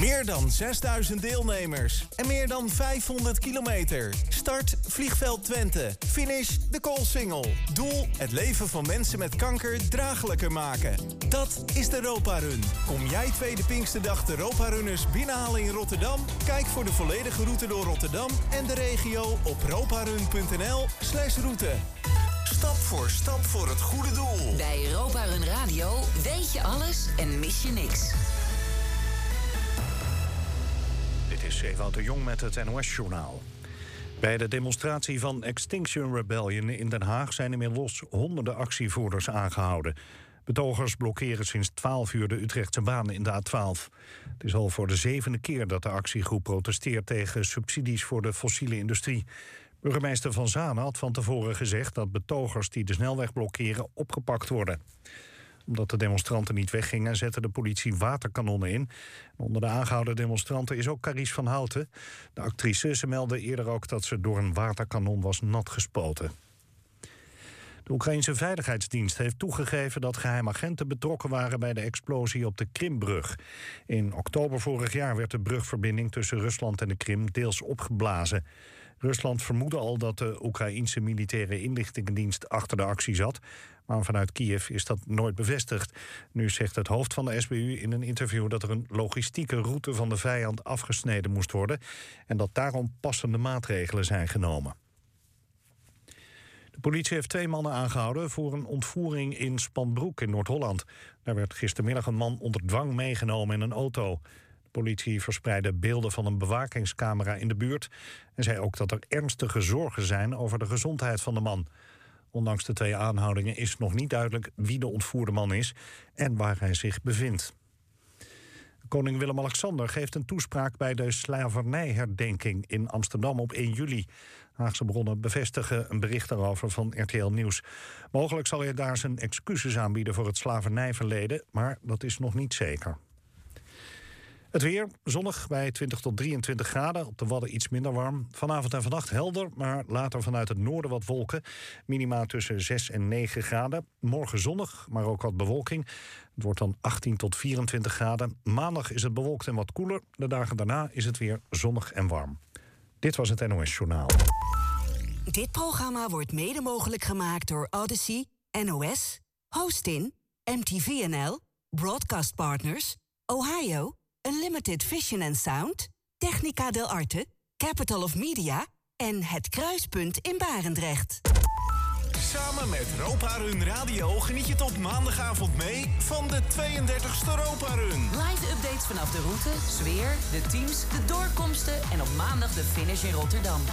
Meer dan 6000 deelnemers en meer dan 500 kilometer. Start Vliegveld Twente. Finish de Koolsingel. Doel: het leven van mensen met kanker draaglijker maken. Dat is de Europa Run. Kom jij tweede Pinksterdag de Europa Runners binnenhalen in Rotterdam? Kijk voor de volledige route door Rotterdam en de regio op roparun.nl/route. Stap voor het goede doel. Bij Europa Run Radio weet je alles en mis je niks. Dit is Ewout de Jong met het NOS-journaal. Bij de demonstratie van Extinction Rebellion in Den Haag zijn inmiddels honderden actievoerders aangehouden. Betogers blokkeren sinds 12 uur de Utrechtse baan in de A12. Het is al voor de 7e keer dat de actiegroep protesteert tegen subsidies voor de fossiele industrie. Burgemeester Van Zanen had van tevoren gezegd dat betogers die de snelweg blokkeren opgepakt worden. Omdat de demonstranten niet weggingen, zette de politie waterkanonnen in. Onder de aangehouden demonstranten is ook Carice van Houten. De actrice, ze meldde eerder ook dat ze door een waterkanon was nat gespoten. De Oekraïense Veiligheidsdienst heeft toegegeven dat geheimagenten betrokken waren bij de explosie op de Krimbrug. In oktober vorig jaar werd de brugverbinding tussen Rusland en de Krim deels opgeblazen. Rusland vermoedde al dat de Oekraïense militaire inlichtingendienst achter de actie zat, maar vanuit Kiev is dat nooit bevestigd. Nu zegt het hoofd van de SBU in een interview dat er een logistieke route van de vijand afgesneden moest worden en dat daarom passende maatregelen zijn genomen. De politie heeft 2 mannen aangehouden voor een ontvoering in Spanbroek in Noord-Holland. Daar werd gistermiddag een man onder dwang meegenomen in een auto. De politie verspreidde beelden van een bewakingscamera in de buurt en zei ook dat er ernstige zorgen zijn over de gezondheid van de man. Ondanks de 2 aanhoudingen is nog niet duidelijk wie de ontvoerde man is en waar hij zich bevindt. Koning Willem-Alexander geeft een toespraak bij de slavernijherdenking in Amsterdam op 1 juli. Haagse bronnen bevestigen een bericht daarover van RTL Nieuws. Mogelijk zal hij daar zijn excuses aanbieden voor het slavernijverleden, maar dat is nog niet zeker. Het weer, zonnig bij 20 tot 23 graden. Op de Wadden iets minder warm. Vanavond en vannacht helder, maar later vanuit het noorden wat wolken. Minima tussen 6 en 9 graden. Morgen zonnig, maar ook wat bewolking. Het wordt dan 18 tot 24 graden. Maandag is het bewolkt en wat koeler. De dagen daarna is het weer zonnig en warm. Dit was het NOS Journaal. Dit programma wordt mede mogelijk gemaakt door Odyssey, NOS, Hostin, MTVNL, Broadcast Partners, Ohio, Unlimited Vision and Sound, Technica del Arte, Capital of Media en Het Kruispunt in Barendrecht. Samen met Europa Run Radio geniet je tot maandagavond mee van de 32e Europa Run. Live updates vanaf de route, sfeer, de teams, de doorkomsten en op maandag de finish in Rotterdam.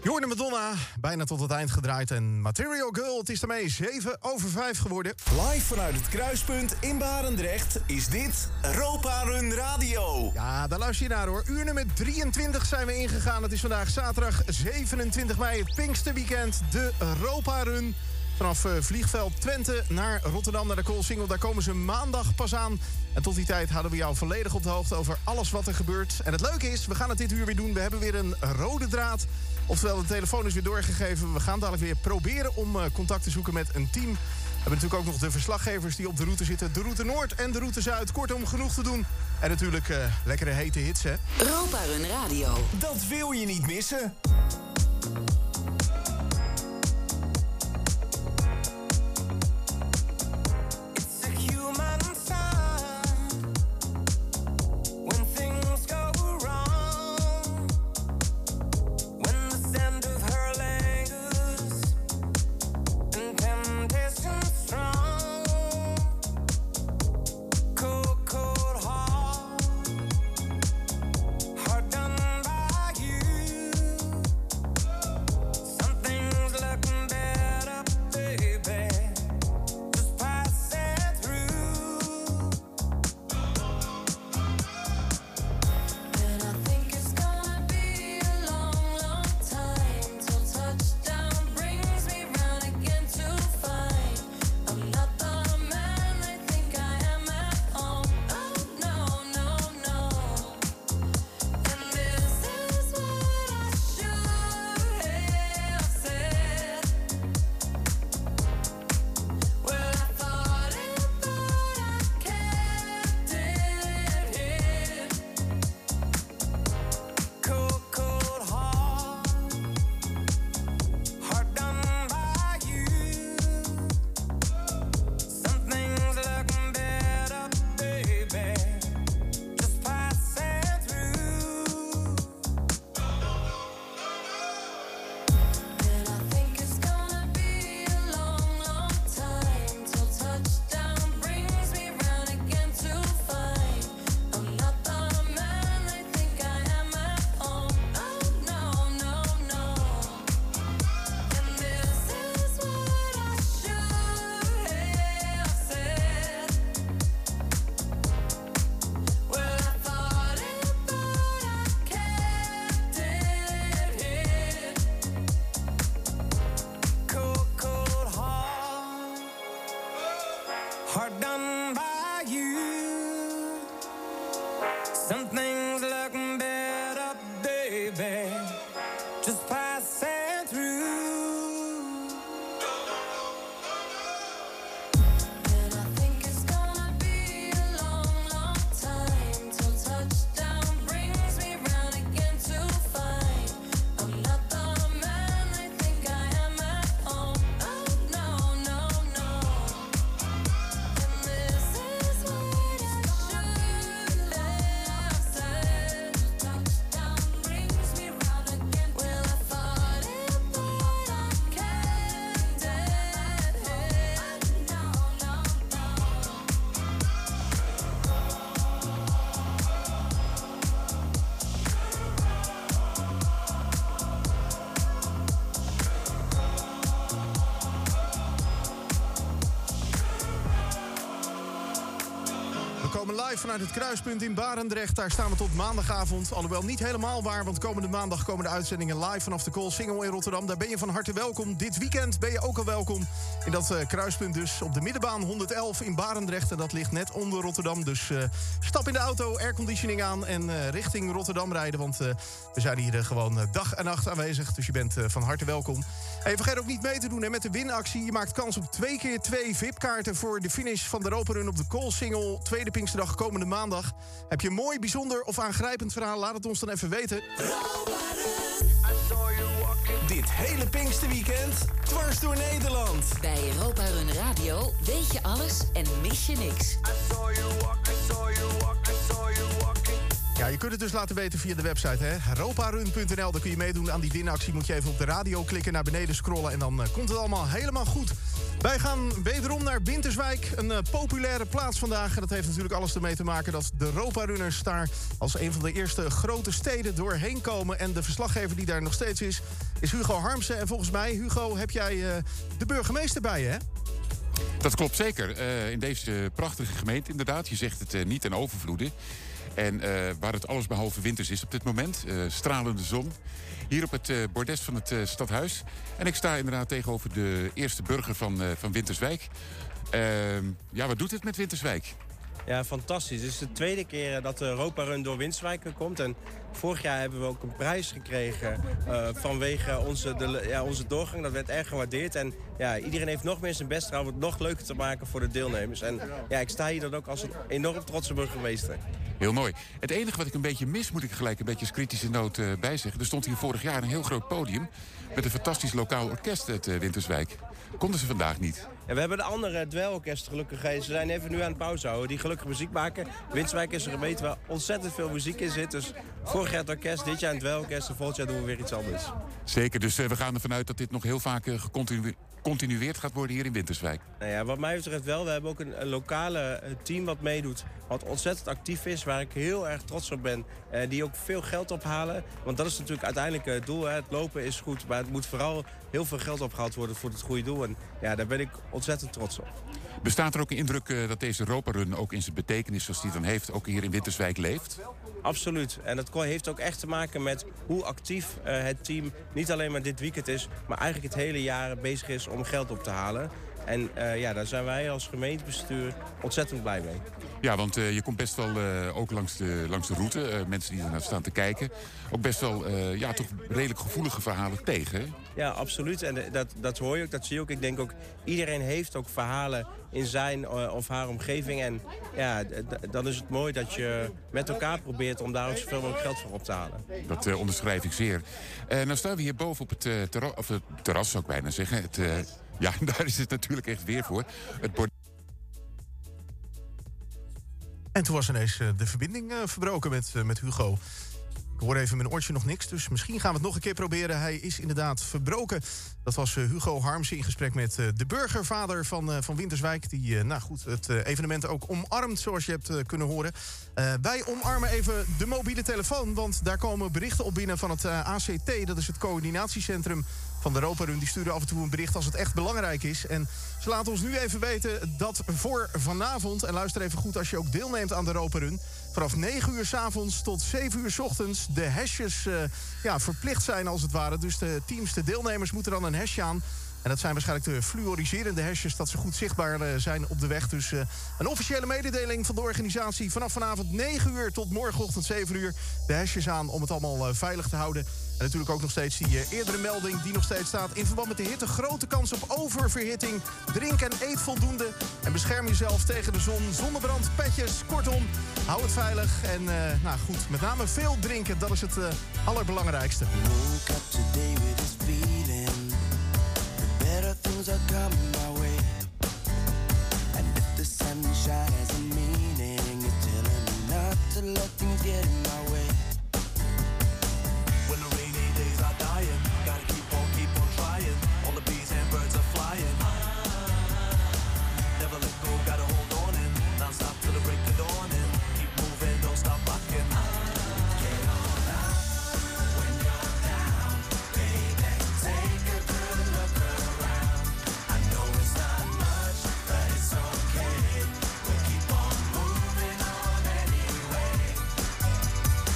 Jordan Madonna, bijna tot het eind gedraaid. En Material Girl, het is daarmee 7:05 geworden. Live vanuit het Kruispunt in Barendrecht is dit Europa Run Radio. Ja, daar luister je naar hoor. Uur nummer 23 zijn we ingegaan. Het is vandaag zaterdag 27 mei, het Pinksterweekend. De Europa Run. Vanaf vliegveld Twente naar Rotterdam, naar de Koolsingel. Daar komen ze maandag pas aan. En tot die tijd houden we jou volledig op de hoogte over alles wat er gebeurt. En het leuke is, we gaan het dit uur weer doen. We hebben weer een rode draad. Oftewel, de telefoon is weer doorgegeven. We gaan dadelijk weer proberen om contact te zoeken met een team. We hebben natuurlijk ook nog de verslaggevers die op de route zitten. De route Noord en de route Zuid. Kortom, genoeg te doen. En natuurlijk lekkere hete hits, hè. Europa Run Radio. Dat wil je niet missen. Live vanuit het Kruispunt in Barendrecht. Daar staan we tot maandagavond. Alhoewel niet helemaal waar, want komende maandag komen de uitzendingen live vanaf de Koolsingel in Rotterdam. Daar ben je van harte welkom. Dit weekend ben je ook al welkom in dat Kruispunt dus op de middenbaan 111 in Barendrecht. En dat ligt net onder Rotterdam. Dus stap in de auto, airconditioning aan en richting Rotterdam rijden. Want we zijn hier gewoon dag en nacht aanwezig. Dus je bent van harte welkom. En vergeet ook niet mee te doen hè, met de winactie. Je maakt kans op 2x2 VIP-kaarten voor de finish van de Europa Run op de Koolsingel. Tweede Pinksterdag komende maandag. Heb je een mooi, bijzonder of aangrijpend verhaal? Laat het ons dan even weten. Dit hele Pinksterweekend dwars door Nederland. Bij Europa Run Radio weet je alles en mis je niks. Ja, Ja, je kunt het dus laten weten via de website, hè? Roparun.nl. Daar kun je meedoen aan die winactie. Moet je even op de radio klikken, naar beneden scrollen... en dan komt het allemaal helemaal goed. Wij gaan wederom naar Winterswijk. Een populaire plaats vandaag. En dat heeft natuurlijk alles ermee te maken... dat de Roparunners daar als een van de eerste grote steden doorheen komen. En de verslaggever die daar nog steeds is Hugo Harmsen. En volgens mij, Hugo, heb jij de burgemeester bij je, hè? Dat klopt zeker. In deze prachtige gemeente inderdaad. Je zegt het niet in overvloeden. En waar het allesbehalve winters is op dit moment. Stralende zon. Hier op het bordes van het stadhuis. En ik sta inderdaad tegenover de eerste burger van Winterswijk. Wat doet het met Winterswijk? Ja, fantastisch. Het is de tweede keer dat de Roparun door Winterswijk komt. En vorig jaar hebben we ook een prijs gekregen vanwege onze doorgang. Dat werd erg gewaardeerd. En ja, iedereen heeft nog meer zijn best gedaan om het nog leuker te maken voor de deelnemers. En ja, ik sta hier dan ook als een enorm trotse burgemeester. Heel mooi. Het enige wat ik een beetje mis, moet ik gelijk een beetje als kritische noot bijzeggen. Er stond hier vorig jaar een heel groot podium met een fantastisch lokaal orkest uit Winterswijk. Konden ze vandaag niet. Ja, we hebben de andere dweilorkesten gelukkig. Ze zijn even nu aan het pauze houden. Die gelukkig muziek maken. Winterswijk is een gemeente waar ontzettend veel muziek in zit. Dus vorig jaar het orkest, dit jaar een dweilorkest. En volgend jaar doen we weer iets anders. Zeker, dus we gaan ervan uit dat dit nog heel vaak gecontinueerd gaat worden hier in Winterswijk. Nou ja, wat mij betreft wel. We hebben ook een lokale team wat meedoet. Wat ontzettend actief is. Waar ik heel erg trots op ben. Die ook veel geld ophalen. Want dat is natuurlijk uiteindelijk het doel. Hè. Het lopen is goed. Maar het moet vooral heel veel geld opgehaald worden voor het goede doel. En ja, daar ben ik ontzettend trots op. Bestaat er ook een indruk dat deze Roparun ook in zijn betekenis zoals die dan heeft, ook hier in Winterswijk leeft? Absoluut. En dat heeft ook echt te maken met hoe actief het team niet alleen maar dit weekend is, maar eigenlijk het hele jaar bezig is om geld op te halen. En daar zijn wij als gemeentebestuur ontzettend blij mee. Ja, want je komt best wel ook langs de route, mensen die ernaar staan te kijken, ook best wel toch redelijk gevoelige verhalen tegen, hè? Ja, absoluut. En dat hoor je ook, dat zie je ook. Ik denk ook, iedereen heeft ook verhalen in zijn of haar omgeving. En ja, dan is het mooi dat je met elkaar probeert om daar ook zoveel mogelijk geld voor op te halen. Dat onderschrijf ik zeer. Nou staan we hier boven op het terras, zou ik bijna zeggen. Daar is het natuurlijk echt weer voor. En toen was ineens de verbinding verbroken met Hugo. Ik hoor even in mijn oortje nog niks, dus misschien gaan we het nog een keer proberen. Hij is inderdaad verbroken. Dat was Hugo Harmsen in gesprek met de burgervader van Winterswijk... die het evenement ook omarmt, zoals je hebt kunnen horen. Wij omarmen even de mobiele telefoon, want daar komen berichten op binnen van het ACT. Dat is het coördinatiecentrum van de Roparun. Die sturen af en toe een bericht als het echt belangrijk is. En ze laten ons nu even weten dat voor vanavond... en luister even goed als je ook deelneemt aan de Roparun... vanaf 9 uur 's avonds tot 7 uur 's ochtends de hesjes verplicht zijn als het ware. Dus de teams, de deelnemers moeten dan een hesje aan. En dat zijn waarschijnlijk de fluoriserende hesjes, dat ze goed zichtbaar zijn op de weg. Dus een officiële mededeling van de organisatie. Vanaf vanavond 9 uur tot morgenochtend 7 uur de hesjes aan om het allemaal veilig te houden. En natuurlijk ook nog steeds die eerdere melding die nog steeds staat. In verband met de hitte grote kans op oververhitting. Drink en eet voldoende. En bescherm jezelf tegen de zon. Zonnebrand, petjes, kortom. Hou het veilig. En goed, met name veel drinken. Dat is het allerbelangrijkste. Better things are coming my way. And if the sunshine has a meaning, it's telling me not to let things get in my way. When the rainy days are dying, gotta keep on trying. All the bees and birds are flying. Never let go, gotta hold on and not stop till the break of dawn and keep moving, don't stop rocking. Get on out when you're down, baby. Take a good look around. I know it's not much, but it's okay. We'll keep on moving on anyway.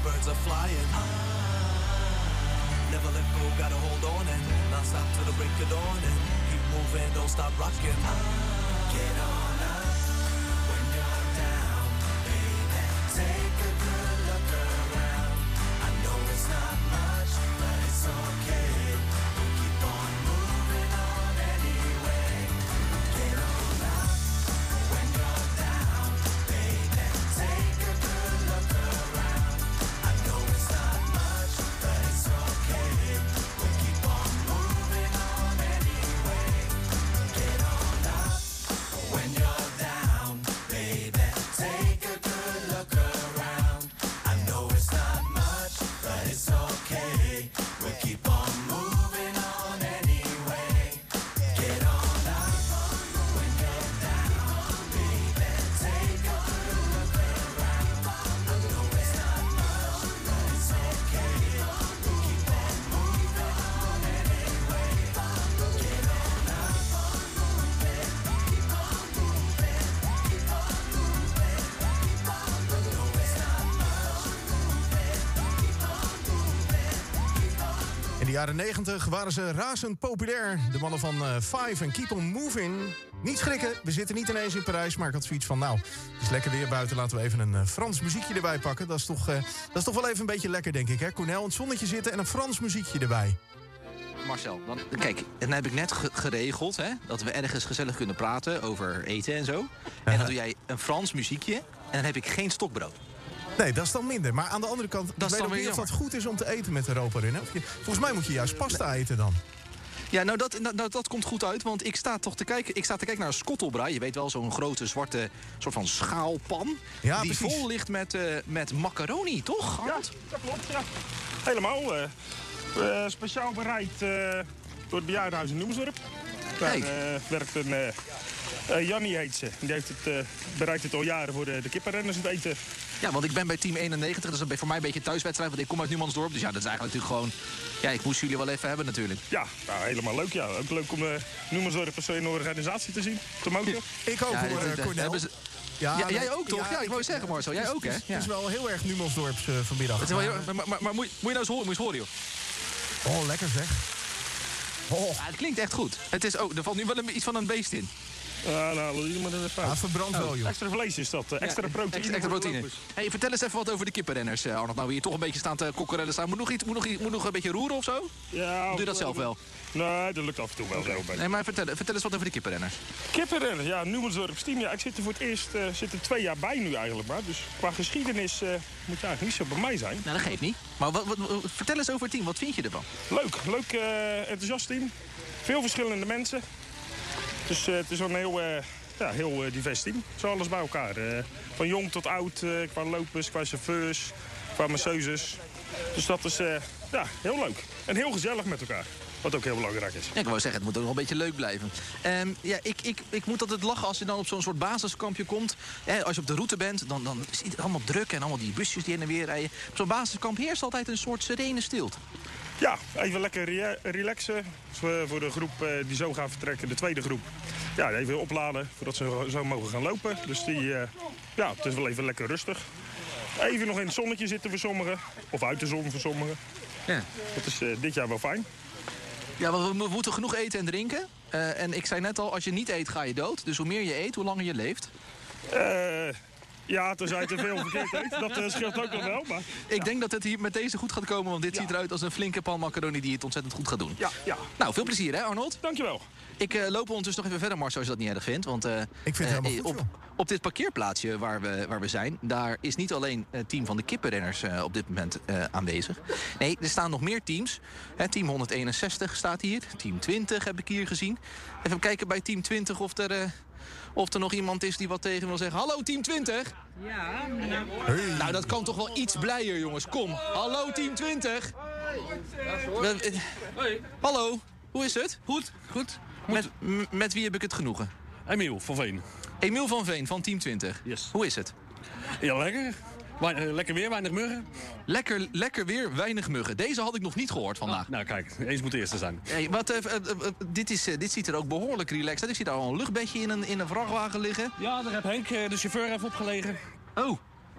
birds are flying. Never let go, gotta hold on and not stop till the break of dawn and keep moving, don't stop rocking. Get on up when you're down, baby. Take a good look around. I know it's not much, but it's okay. We'll keep on moving on anyway. Get on up when you're down, baby. Take a good look around. I know it's not much, but it's okay. We'll keep on moving on anyway. Get on up when you're down, baby. Take a good look around. I know it's not much, but it's okay. We'll keep on moving on anyway. Get on up when you're down, baby. Take a good look around. I know it's not much, but it's okay. We'll keep on moving on anyway. Get on up, keep on moving, keep on moving, keep on moving. I know it's not much, keep on moving, keep on moving. In de jaren 90 waren ze razend populair. De mannen van Five en Keep On Moving. Niet schrikken, we zitten niet ineens in Parijs. Maar ik had zoiets van, nou, het is lekker weer buiten. Laten we even een Frans muziekje erbij pakken. Dat is toch wel even een beetje lekker, denk ik, hè? Cornel, in het zonnetje zitten en een Frans muziekje erbij. Marcel, kijk, dan heb ik net geregeld hè, dat we ergens gezellig kunnen praten over eten en zo. En dan doe jij een Frans muziekje en dan heb ik geen stokbrood. Nee, dat is dan minder. Maar aan de andere kant, Dat is ik weet dan ook weer niet of dat jammer. goed is om te eten met Europa erin. Hè? Volgens mij moet je juist pasta eten dan. Ja, nou dat komt goed uit, want ik sta te kijken naar een skottelbraai. Je weet wel, zo'n grote zwarte soort van schaalpan. Ja, die precies. vol ligt met macaroni, toch? Ja, dat klopt, ja. Helemaal. Speciaal bereid door het bejaardenhuis in Noemsdorp. Daar Kijk. werkt een... Jannie heet ze. Die heeft het, bereidt het al jaren voor de kippenrenners het eten. Ja, want ik ben bij team 91, dat is voor mij een beetje een thuiswedstrijd, want ik kom uit Numansdorp. Dus ja, dat is eigenlijk natuurlijk gewoon... Ja, ik moest jullie wel even hebben natuurlijk. Ja, nou, helemaal leuk. Ja. Ook leuk om Noemsdorp als een organisatie te zien, te mogen. Ik ook, Ja, hoor, Cornel. hebben ze- Ja, jij ook, toch? Ja, ik wou zeggen, Marcel, jij ook, hè? Het Ja. is wel heel erg Numansdorps vanmiddag. Het is wel heel- maar moet je nou eens horen, joh. Oh, lekker zeg. Oh, Ja, het klinkt echt goed. Het is ook, er valt nu wel iets van een beest in. Nou, maar dat is fout. het verbrandt wel, joh. Extra vlees is dat. Extra proteïne. Extra voor de proteïne. lopers. Hey, vertel eens even wat over de kippenrenners, Arnold. Nou, we hier toch een beetje staan te kokkerellen staan. Moet nog een beetje roeren of zo? Ja, Doe je dat zelf wel? Nee, dat lukt af en toe wel zo. Nee, maar vertel eens wat over de kippenrenners. Kippenrenners, ja, Noemensdorp team. Ja, ik zit er voor het eerst 2 jaar bij nu eigenlijk maar. Dus qua geschiedenis moet je eigenlijk niet zo bij mij zijn. Nou, dat geeft niet. Maar vertel eens over het team. Wat vind je ervan? Leuk enthousiast team. Veel verschillende mensen. Dus het is wel een heel divers team. Zo alles bij elkaar. Van jong tot oud, qua lopers, qua chauffeurs, qua masseuses. Dus dat is heel leuk. En heel gezellig met elkaar. Wat ook heel belangrijk is. Ja, ik wou zeggen, het moet ook nog een beetje leuk blijven. Ja, ik moet altijd lachen als je dan op zo'n soort basiskampje komt. Als je op de route bent, dan is het allemaal druk en allemaal die busjes die heen en weer rijden. Op zo'n basiskamp heerst altijd een soort serene stilte. Ja, even lekker relaxen. Voor de groep die zo gaat vertrekken, de tweede groep. Ja, even opladen voordat ze zo mogen gaan lopen. Dus het is wel even lekker rustig. Even nog in het zonnetje zitten voor sommigen. Of uit de zon voor sommigen. Ja. Dat is dit jaar wel fijn. Ja, want we moeten genoeg eten en drinken. En ik zei net al, als je niet eet, ga je dood. Dus hoe meer je eet, hoe langer je leeft. Ja, tenzij je te veel verkeerd eet. Dat scheelt ook nog wel. Maar, Ik denk dat het hier met deze goed gaat komen, want dit ziet eruit als een flinke pan macaroni die het ontzettend goed gaat doen. Ja. Nou, veel plezier hè, Arnold? Dankjewel. Ik loop ondertussen nog even verder, Marcel, als je dat niet erg vindt. Want Ik vind het helemaal goed, joh. op dit parkeerplaatsje waar we zijn, daar is niet alleen het team van de kippenrenners op dit moment aanwezig. Nee, er staan nog meer teams. Team 161 staat hier. Team 20 heb ik hier gezien. Even kijken bij team 20 of er nog iemand is die wat tegen wil zeggen. Hallo, team 20? Ja. Nou, dat kan toch wel iets blijer, jongens. Kom. Hallo, team 20. Hallo, hoe is het? Goed. Met wie heb ik het genoegen? Emiel van Veen. Emiel van Veen van team 20. Yes. Hoe is het? Ja, lekker. Lekker weer, weinig muggen. Lekker weer, weinig muggen. Deze had ik nog niet gehoord vandaag. Nou, kijk, eens moet de eerste zijn. Hey, dit ziet er ook behoorlijk relaxed uit. Ik zie daar al een luchtbedje in een vrachtwagen liggen. Ja, daar heb Henk, de chauffeur, even opgelegen. Oh,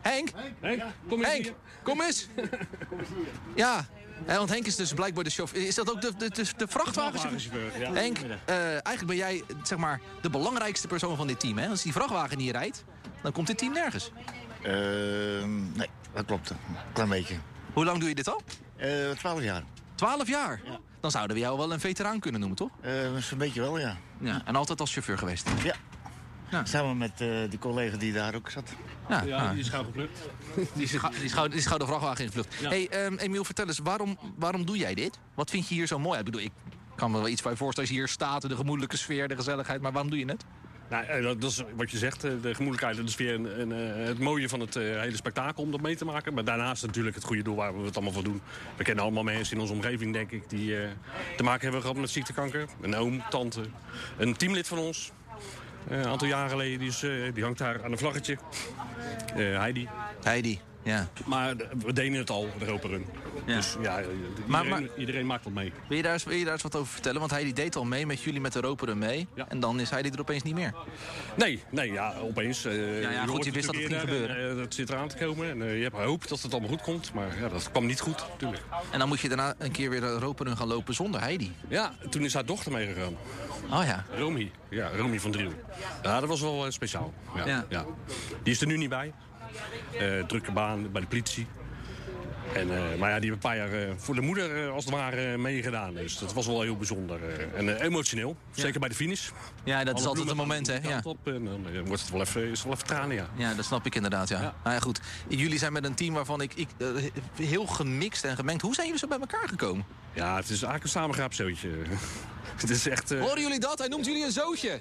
Henk? Kom eens Henk, hier. kom eens. Ja, want Henk is dus blijkbaar de chauffeur. Is dat ook de vrachtwagenchauffeur? Ja. Henk, eigenlijk ben jij zeg maar de belangrijkste persoon van dit team. Hè? Als die vrachtwagen niet rijdt, dan komt dit team nergens. Nee, dat klopt. Een klein beetje. Hoe lang doe je dit al? 12 jaar. 12 jaar? Ja. Dan zouden we jou wel een veteraan kunnen noemen, toch? Een beetje wel, ja. Ja, en altijd als chauffeur geweest. Ja. Ja. Samen met die collega die daar ook zat. Ja, die is gauw geplukt. Die is gauw de vrachtwagen ingevlucht. Ja. Hey, Emiel, vertel eens, waarom doe jij dit? Wat vind je hier zo mooi? Ik bedoel, ik kan me wel iets bij voorstellen als je hier staat, de gemoedelijke sfeer, de gezelligheid, maar waarom doe je het? Nou, dat is wat je zegt, de gemoedelijkheid, de sfeer en het mooie van het hele spektakel om dat mee te maken. Maar daarnaast natuurlijk het goede doel waar we het allemaal voor doen. We kennen allemaal mensen in onze omgeving, denk ik, die te maken hebben gehad met ziektekanker. Een oom, tante, een teamlid van ons. Een aantal jaren geleden, die hangt daar aan een vlaggetje. Heidi, ja. Maar we deden het al, de Europa Run. Ja. Dus ja, iedereen maakt wat mee. Wil je daar eens wat over vertellen? Want Heidi deed al mee met jullie met de Europa Run mee. Ja. En dan is Heidi er opeens niet meer. Nee, ja, opeens. Goed, je wist dat het ging gebeuren. Dat zit eraan te komen. En je hebt hoop dat het allemaal goed komt. Maar ja, dat kwam niet goed, natuurlijk. En dan moet je daarna een keer weer de Europa Run gaan lopen zonder Heidi. Ja, toen is haar dochter meegegaan. Oh ja. Romy van Driel. Ja, dat was wel speciaal. Ja. Die is er nu niet bij. Drukke baan bij de politie. Maar ja, die hebben een paar jaar voor de moeder als het ware meegedaan. Dus dat was wel heel bijzonder. En emotioneel. Zeker bij de finish. Ja, dat is altijd een moment, hè? Ja. Op, en dan wordt het wel even tranen, ja. Ja, dat snap ik inderdaad, ja. Nou ja, goed. Jullie zijn met een team waarvan ik heel gemixt en gemengd. Hoe zijn jullie zo bij elkaar gekomen? Ja, het is eigenlijk een samengraapzootje. Het is echt... Horen jullie dat? Hij noemt jullie een zootje.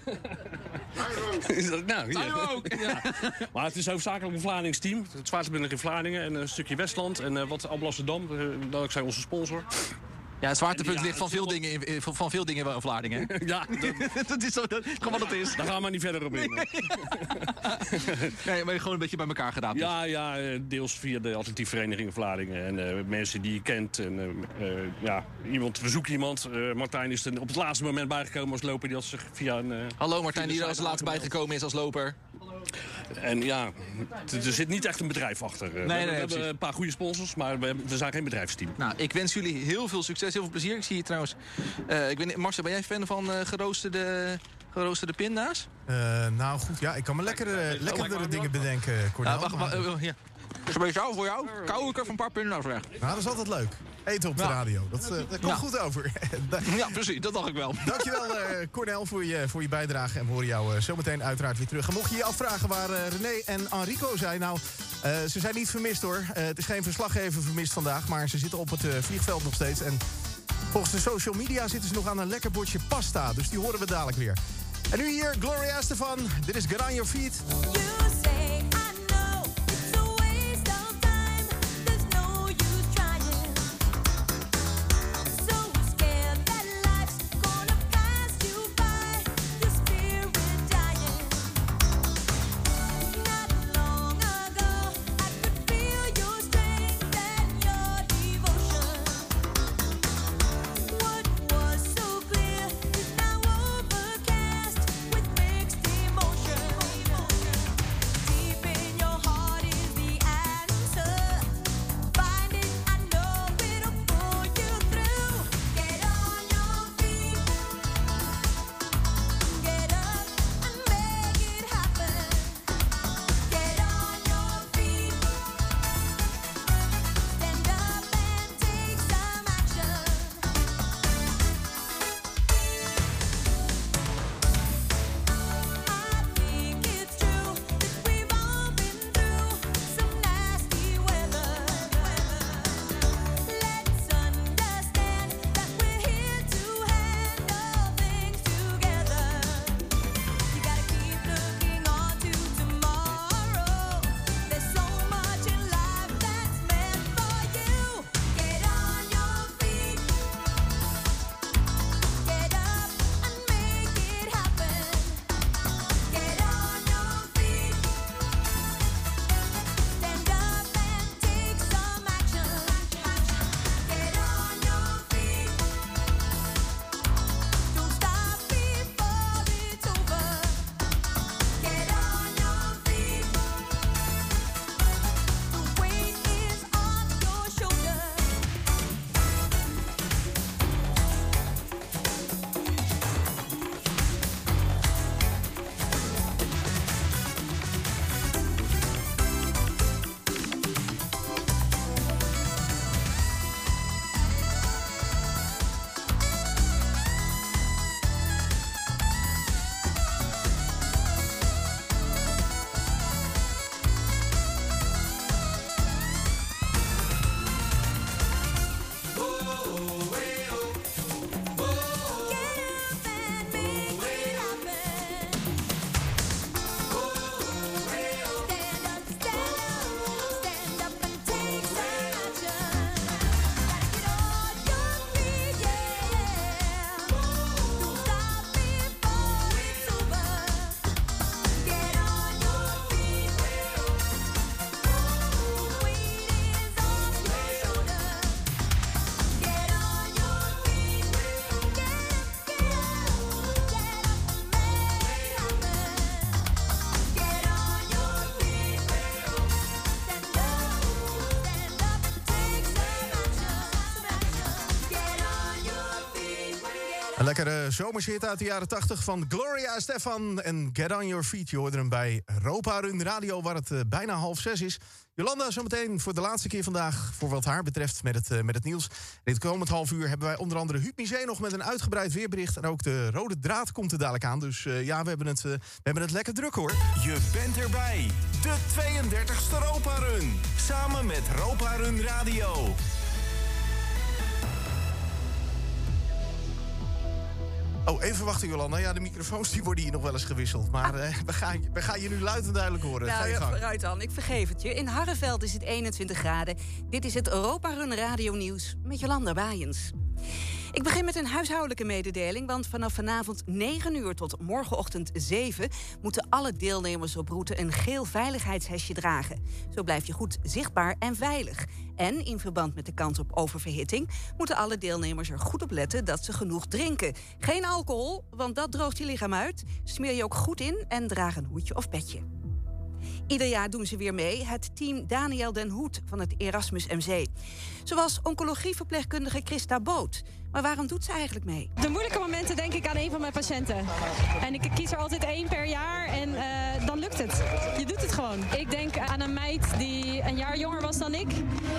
Nou, hier. Ook. Ja. Maar het is hoofdzakelijk een Vlaardings team. Het Zwaartebinder in Vlaardingen en een stukje Westland en wat Alblasserdam. Dankzij onze sponsor. Ja, het zwaartepunt ligt van veel dingen in Vlaardingen. Ja, dat is gewoon wat het is. Daar gaan we maar niet verder op in. Nee, maar gewoon een beetje bij elkaar gedaan. Ja, deels via de atletiekvereniging Vlaardingen. En mensen die je kent. En, we zoeken iemand. Martijn is er op het laatste moment bijgekomen als loper. Die had zich via een... Hallo Martijn, die er als laatste bijgekomen is als loper. En ja, er zit niet echt een bedrijf achter. We hebben een paar goede sponsors, maar we zijn geen bedrijfsteam. Nou, ik wens jullie heel veel succes, heel veel plezier. Ik zie hier trouwens... Marcel, ben jij fan van geroosterde pinda's? Nou goed, ja, ik kan me lekkerdere dingen bedenken, Cornel. Wacht. Ja. Speciaal voor jou, kauw ik er van een paar pinda's weg. Nou, dat is altijd leuk. Eten op de radio, dat komt goed over. Ja, precies, dat dacht ik wel. Dankjewel, Cornel, voor je bijdrage. En we horen jou zometeen uiteraard weer terug. En mocht je je afvragen waar René en Enrico zijn... Nou, ze zijn niet vermist, hoor. Het is geen verslaggever vermist vandaag... maar ze zitten op het vliegveld nog steeds. En volgens de social media zitten ze nog aan een lekker bordje pasta. Dus die horen we dadelijk weer. En nu hier, Gloria Estefan. Dit is Get On Your Feet. Emotion. Een lekkere zomershit uit de jaren 80 van Gloria Estefan en Get On Your Feet. Je hoorde hem bij Europa Run Radio, waar het bijna 5:30 is. Jolanda, zometeen voor de laatste keer vandaag, voor wat haar betreft, met het nieuws. Dit komend half uur hebben wij onder andere Huub Misé nog met een uitgebreid weerbericht. En ook de rode draad komt er dadelijk aan. Dus ja, we hebben het lekker druk, hoor. Je bent erbij. De 32e Europa Run. Samen met Europa Run Radio. Oh, even wachten, Jolanda. Ja, de microfoons die worden hier nog wel eens gewisseld. Maar we gaan je nu luid en duidelijk horen. Nou, Ga je gang. vooruit dan. Ik vergeef het je. In Harreveld is het 21 graden. Dit is het Europa Run Radio Nieuws met Jolanda Baaiens. Ik begin met een huishoudelijke mededeling, want vanaf vanavond 9 uur tot morgenochtend 7 moeten alle deelnemers op route een geel veiligheidshesje dragen. Zo blijf je goed zichtbaar en veilig. En in verband met de kans op oververhitting moeten alle deelnemers er goed op letten dat ze genoeg drinken. Geen alcohol, want dat droogt je lichaam uit. Smeer je ook goed in en draag een hoedje of petje. Ieder jaar doen ze weer mee, het team Daniel Den Hoed van het Erasmus MC. Zoals oncologieverpleegkundige Christa Boot. Maar waarom doet ze eigenlijk mee? De moeilijke momenten denk ik aan een van mijn patiënten. En ik kies er altijd 1 per jaar en dan lukt het. Je doet het gewoon. Ik denk aan een meid die een jaar jonger was dan ik.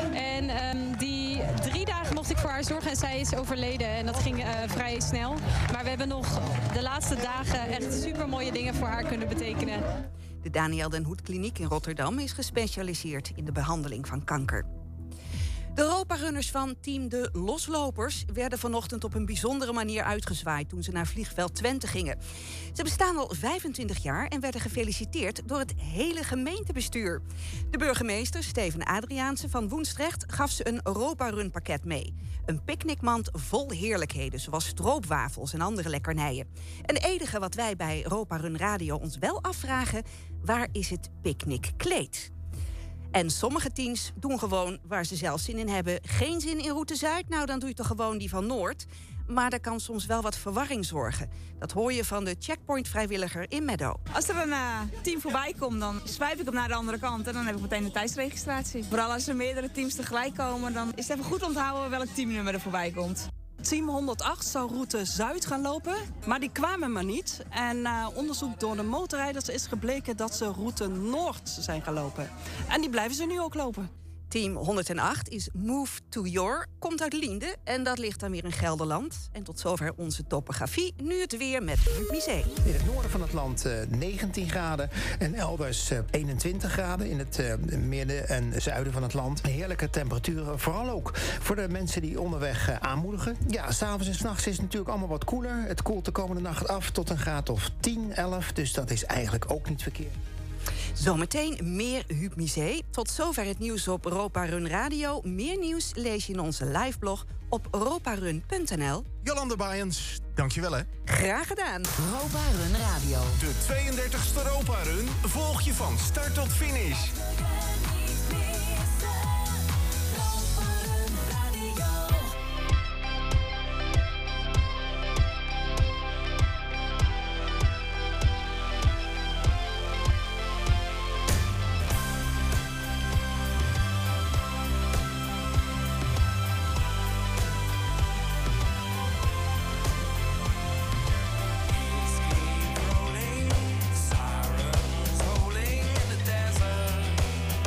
En die 3 dagen mocht ik voor haar zorgen en zij is overleden. En dat ging vrij snel. Maar we hebben nog de laatste dagen echt supermooie dingen voor haar kunnen betekenen. De Daniel Den Hoed Kliniek in Rotterdam is gespecialiseerd in de behandeling van kanker. De Europa-runners van team De Loslopers werden vanochtend op een bijzondere manier uitgezwaaid toen ze naar vliegveld Twente gingen. Ze bestaan al 25 jaar en werden gefeliciteerd door het hele gemeentebestuur. De burgemeester, Steven Adriaanse van Woensdrecht, gaf ze een Europa-run pakket mee. Een picknickmand vol heerlijkheden, zoals stroopwafels en andere lekkernijen. En het enige wat wij bij Europa Run Radio ons wel afvragen, waar is het picknickkleed? En sommige teams doen gewoon waar ze zelf zin in hebben. Geen zin in route Zuid? Nou, dan doe je toch gewoon die van Noord. Maar er kan soms wel wat verwarring zorgen. Dat hoor je van de checkpoint-vrijwilliger in Meadow. Als er een team voorbij komt, dan swipe ik hem naar de andere kant. En dan heb ik meteen de tijdsregistratie. Vooral als er meerdere teams tegelijk komen, dan is het even goed onthouden welk teamnummer er voorbij komt. Team 108 zou route Zuid gaan lopen, maar die kwamen maar niet. En na onderzoek door de motorrijders is gebleken dat ze route Noord zijn gaan lopen. En die blijven ze nu ook lopen. Team 108 is Move to Your, komt uit Liende en dat ligt dan weer in Gelderland. En tot zover onze topografie. Nu het weer met Huub Misé. In het noorden van het land 19 graden en elders 21 graden. In het midden en zuiden van het land. Heerlijke temperaturen, vooral ook voor de mensen die onderweg aanmoedigen. Ja, s'avonds en s'nachts is het natuurlijk allemaal wat koeler. Het koelt de komende nacht af tot een graad of 10, 11. Dus dat is eigenlijk ook niet verkeerd. Zometeen meer Huub Misé. Tot zover het nieuws op Europa Run Radio. Meer nieuws lees je in onze liveblog op europarun.nl. Jolanda Baaiens, dankjewel hè. Graag gedaan. Europa Run Radio. De 32e Europa Run volg je van start tot finish. Rolling, sirens rolling in the desert.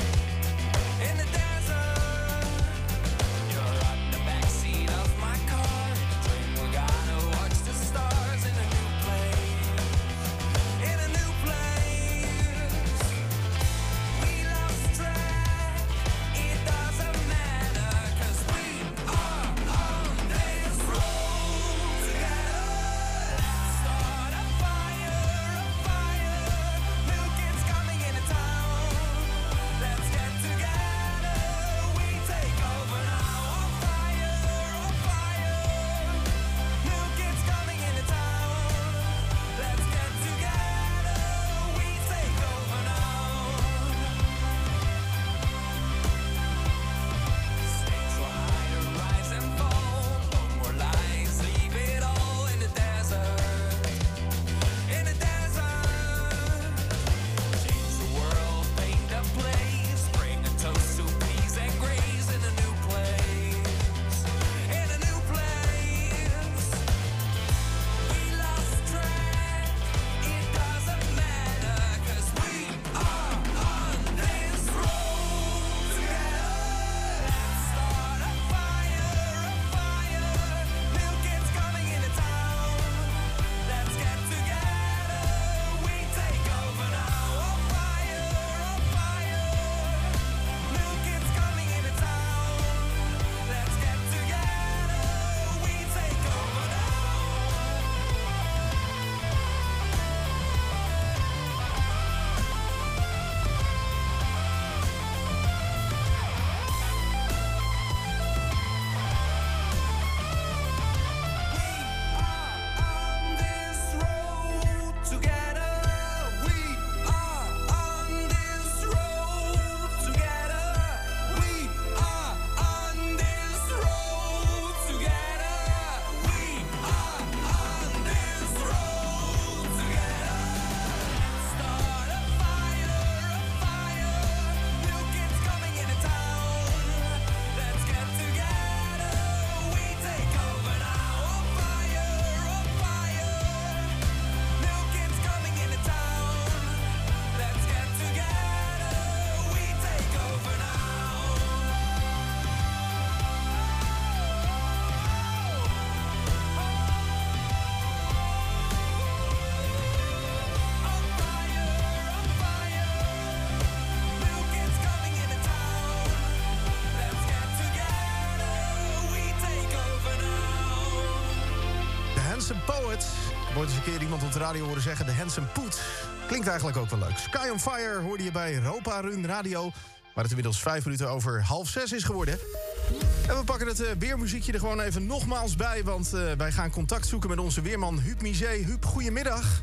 Ik heb ooit eens een keer iemand op de radio horen zeggen... de Handsome Poet. Klinkt eigenlijk ook wel leuk. Sky on Fire hoorde je bij Europa Run Radio... waar het inmiddels 5 minuten over 5:30 is geworden. En we pakken het weermuziekje er gewoon even nogmaals bij... want wij gaan contact zoeken met onze weerman Huub Miset. Huub, goedemiddag.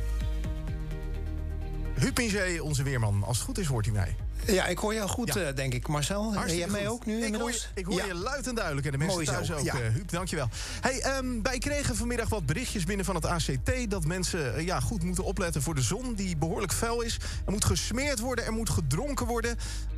Huub Miset, onze weerman. Als het goed is, hoort hij mij. Ja, ik hoor jou goed, denk ik. Marcel, jij mij ook nu inmiddels? Ik hoor je luid en duidelijk. En de mensen thuis ook. Huub, dankjewel. Hey, wij kregen vanmiddag wat berichtjes binnen van het ACT... dat mensen goed moeten opletten voor de zon, die behoorlijk fel is. Er moet gesmeerd worden, er moet gedronken worden.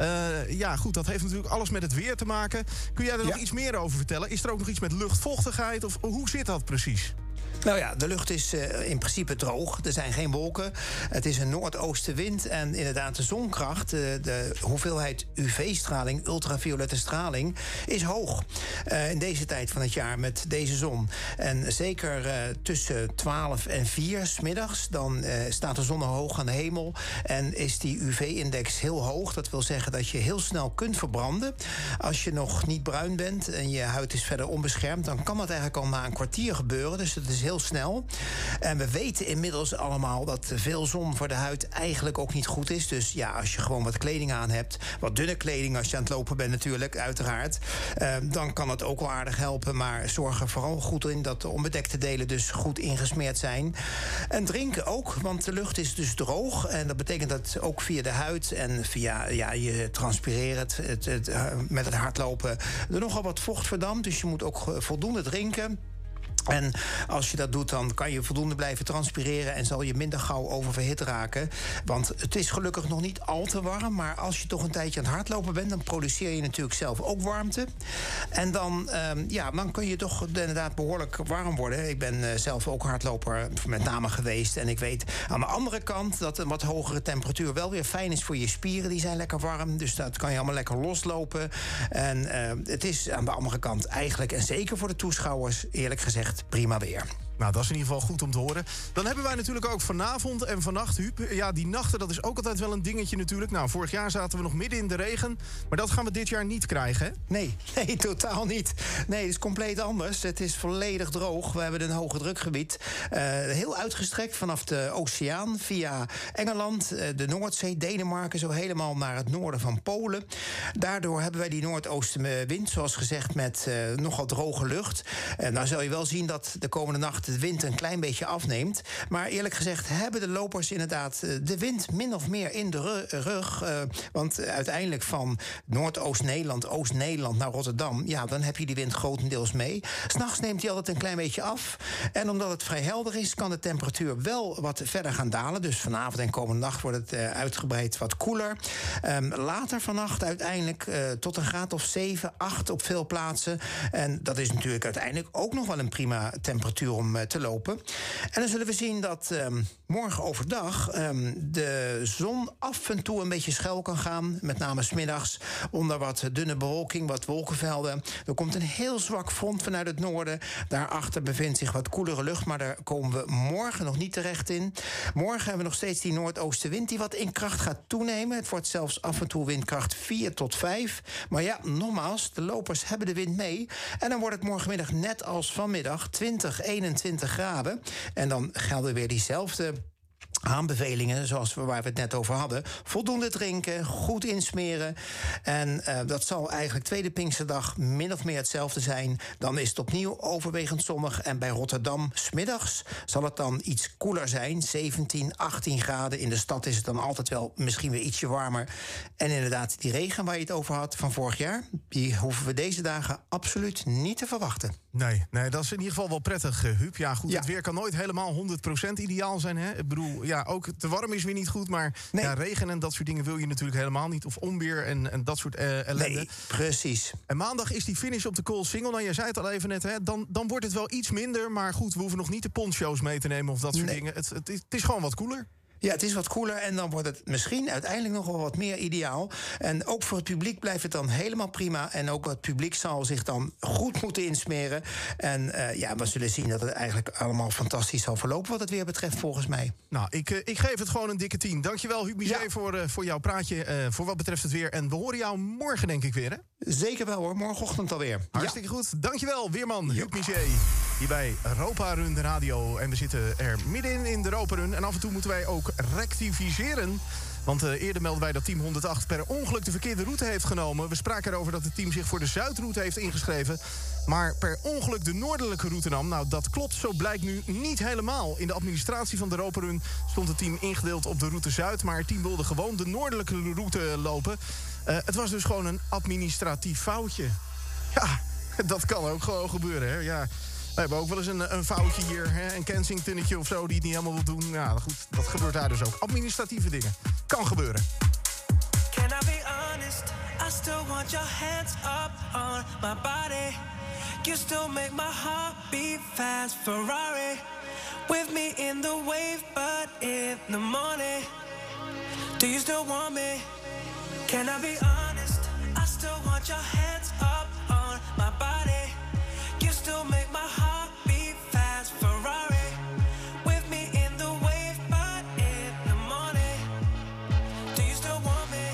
Dat heeft natuurlijk alles met het weer te maken. Kun jij er nog iets meer over vertellen? Is er ook nog iets met luchtvochtigheid? Of hoe zit dat precies? Nou ja, de lucht is in principe droog. Er zijn geen wolken. Het is een noordoostenwind. En inderdaad, de zonkracht, de hoeveelheid UV-straling, ultraviolette straling, is hoog. In deze tijd van het jaar met deze zon. En zeker tussen 12 en 4 smiddags, dan staat de zon hoog aan de hemel. En is die UV-index heel hoog. Dat wil zeggen dat je heel snel kunt verbranden. Als je nog niet bruin bent en je huid is verder onbeschermd, dan kan dat eigenlijk al na een kwartier gebeuren. Dus het is heel snel. En we weten inmiddels allemaal dat veel zon voor de huid eigenlijk ook niet goed is. Dus ja, als je gewoon wat kleding aan hebt, wat dunne kleding als je aan het lopen bent natuurlijk, uiteraard, dan kan het ook wel aardig helpen. Maar zorg er vooral goed in dat de onbedekte delen dus goed ingesmeerd zijn. En drinken ook, want de lucht is dus droog. En dat betekent dat ook via de huid en via je transpireert, met het hardlopen, er nogal wat vocht verdampt. Dus je moet ook voldoende drinken. En als je dat doet, dan kan je voldoende blijven transpireren en zal je minder gauw oververhit raken. Want het is gelukkig nog niet al te warm, maar als je toch een tijdje aan het hardlopen bent, dan produceer je natuurlijk zelf ook warmte. En dan kun je toch inderdaad behoorlijk warm worden. Ik ben zelf ook hardloper met name geweest. En ik weet aan de andere kant dat een wat hogere temperatuur wel weer fijn is voor je spieren. Die zijn lekker warm, dus dat kan je allemaal lekker loslopen. En het is aan de andere kant eigenlijk, en zeker voor de toeschouwers, eerlijk gezegd, prima weer. Nou, dat is in ieder geval goed om te horen. Dan hebben wij natuurlijk ook vanavond en vannacht, Huub. Ja, die nachten, dat is ook altijd wel een dingetje natuurlijk. Nou, vorig jaar zaten we nog midden in de regen. Maar dat gaan we dit jaar niet krijgen, hè? Nee, totaal niet. Nee, het is compleet anders. Het is volledig droog. We hebben een hoge drukgebied. Heel uitgestrekt vanaf de oceaan via Engeland, de Noordzee, Denemarken, zo helemaal naar het noorden van Polen. Daardoor hebben wij die noordoostenwind, zoals gezegd, met nogal droge lucht. Nou zal je wel zien dat de komende nacht de wind een klein beetje afneemt. Maar eerlijk gezegd hebben de lopers inderdaad de wind min of meer in de rug. Want uiteindelijk van Noordoost-Nederland, Oost-Nederland naar Rotterdam, ja, dan heb je die wind grotendeels mee. 'S Nachts neemt hij altijd een klein beetje af. En omdat het vrij helder is, kan de temperatuur wel wat verder gaan dalen. Dus vanavond en komende nacht wordt het uitgebreid wat koeler. Later vannacht uiteindelijk tot een graad of 7, 8 op veel plaatsen. En dat is natuurlijk uiteindelijk ook nog wel een prima temperatuur om te lopen. En dan zullen we zien dat morgen overdag de zon af en toe een beetje schuil kan gaan. Met name 's middags onder wat dunne bewolking, wat wolkenvelden. Er komt een heel zwak front vanuit het noorden. Daarachter bevindt zich wat koelere lucht, maar daar komen we morgen nog niet terecht in. Morgen hebben we nog steeds die noordoostenwind die wat in kracht gaat toenemen. Het wordt zelfs af en toe windkracht 4 tot 5. Maar ja, nogmaals, de lopers hebben de wind mee. En dan wordt het morgenmiddag net als vanmiddag 20, 21 graden. En dan gelden weer diezelfde aanbevelingen, zoals waar we het net over hadden. Voldoende drinken, goed insmeren. En dat zal eigenlijk tweede Pinksterdag min of meer hetzelfde zijn. Dan is het opnieuw overwegend zonnig. En bij Rotterdam 's middags zal het dan iets koeler zijn. 17, 18 graden. In de stad is het dan altijd wel misschien weer ietsje warmer. En inderdaad, die regen waar je het over had van vorig jaar, die hoeven we deze dagen absoluut niet te verwachten. Nee, dat is in ieder geval wel prettig, Huub. Ja, goed, het weer kan nooit helemaal 100% ideaal zijn, hè? Ik bedoel, ja, ook te warm is weer niet goed, maar regen en dat soort dingen wil je natuurlijk helemaal niet. Of onweer en dat soort ellende. Nee, precies. En maandag is die finish op de Coolsingel. Nou, jij zei het al even net, hè? Dan wordt het wel iets minder, maar goed, we hoeven nog niet de poncho's mee te nemen of dat soort dingen. Het is gewoon wat koeler. Ja, het is wat koeler en dan wordt het misschien uiteindelijk nog wel wat meer ideaal. En ook voor het publiek blijft het dan helemaal prima. En ook het publiek zal zich dan goed moeten insmeren. En we zullen zien dat het eigenlijk allemaal fantastisch zal verlopen wat het weer betreft volgens mij. Nou, ik geef het gewoon een dikke 10. Dankjewel, Huub Miset, voor jouw praatje voor wat betreft het weer. En we horen jou morgen, denk ik weer, hè? Zeker wel, hoor. Morgenochtend alweer. Hartstikke goed. Dankjewel, weerman Huub Miset. hier bij Europa Run Radio. En we zitten er middenin in de Europa Run. En af en toe moeten wij ook rectificeren. Want eerder melden wij dat team 108 per ongeluk de verkeerde route heeft genomen. We spraken erover dat het team zich voor de Zuidroute heeft ingeschreven, maar per ongeluk de noordelijke route nam. Nou, dat klopt, zo blijkt nu niet helemaal. In de administratie van de Europa Run stond het team ingedeeld op de route Zuid, maar het team wilde gewoon de noordelijke route lopen. Het was dus gewoon een administratief foutje. Ja, dat kan ook gewoon gebeuren, hè. Ja. We hebben ook wel eens een foutje hier, hè? Een Kensingtonnetje of zo die het niet helemaal wil doen. Ja, goed, dat gebeurt daar dus ook. Administratieve dingen. Kan gebeuren. Can I be honest? I still want your hands up on my body. You still make my heart beat fast. Ferrari with me in the wave, but in the morning. Do you still want me? Can I be honest? I still want your hands up on my body. You still make my heart beat fast. Ferrari with me in the wave, but in the morning. Do you still want me?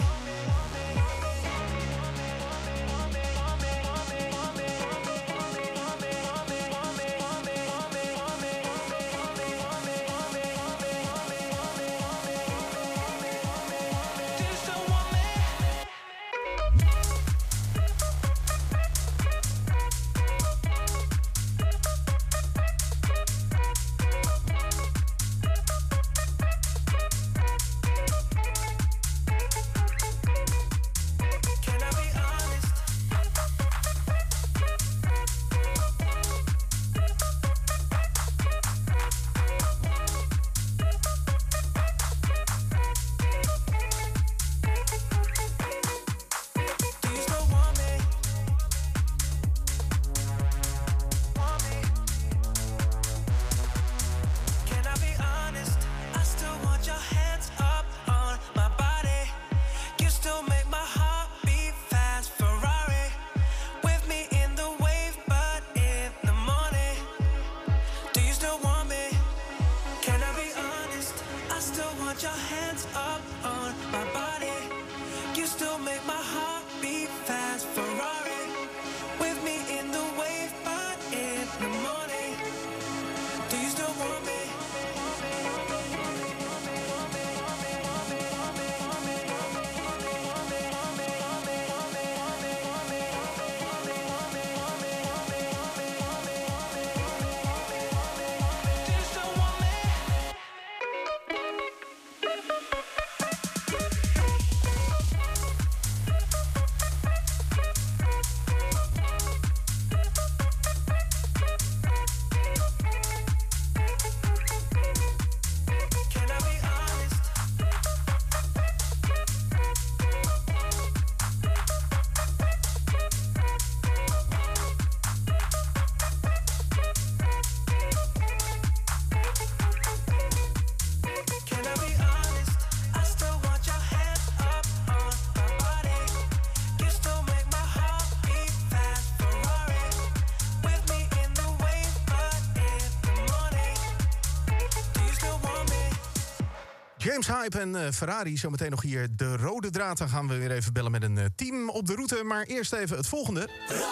James Hype en Ferrari. Zometeen nog hier de rode draad. Dan gaan we weer even bellen met een team op de route. Maar eerst even het volgende.